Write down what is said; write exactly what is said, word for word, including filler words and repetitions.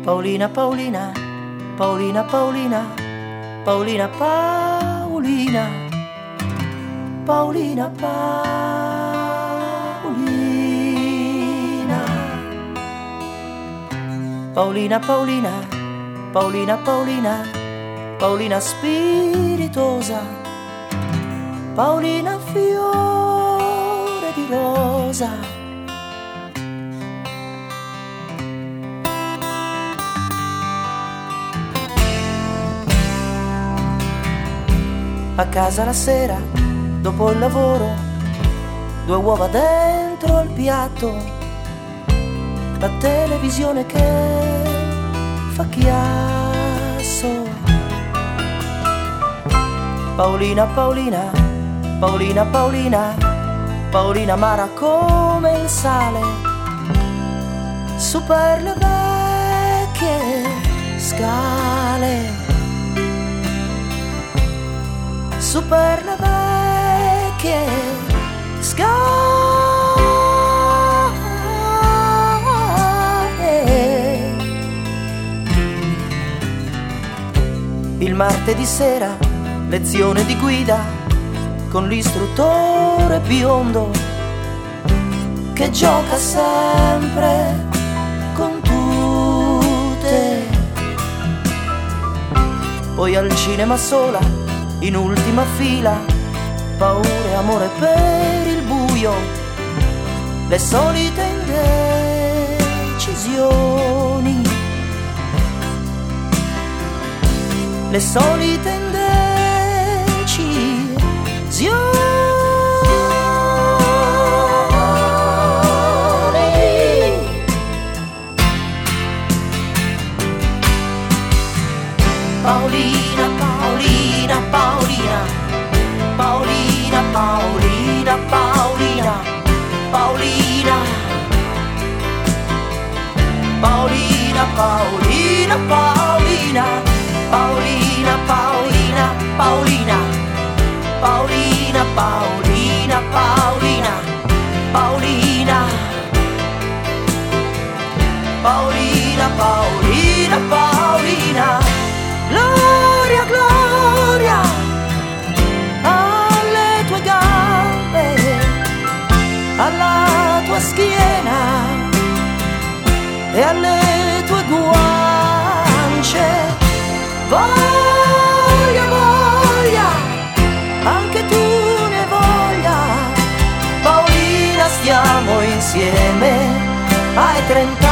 Paolina, Paolina, Paolina, Paolina, Paolina, Paolina, Paolina, Paolina, Paolina, Paolina, Paolina, Paolina, Paolina spiritosa, Paolina fiore di rosa. A casa la sera, dopo il lavoro, due uova dentro al piatto, la televisione che fa chiasso. Paolina, Paolina, Paolina, Paolina, Paolina amara come il sale, su per le vecchie scale, su per le vecchie scale. Il martedì sera, lezione di guida con l'istruttore biondo che gioca sempre con tutte. Poi al cinema sola, in ultima fila, paura e amore per il buio, le solite indecisioni, le solite indecisioni. Paolina, Paolina, Paolina, Paolina, Paolina, Paolina, Paolina, Paolina, Paolina, Paolina, Paolina, Paolina, Paolina, Paolina, Paolina, Paolina, Paolina, Paolina, Paolina, Paolina. Gloria, gloria alle tue gambe, alla tua schiena e alle tue guance. Voglia, voglia, anche tu ne voglia. Paolina, stiamo insieme ai trenta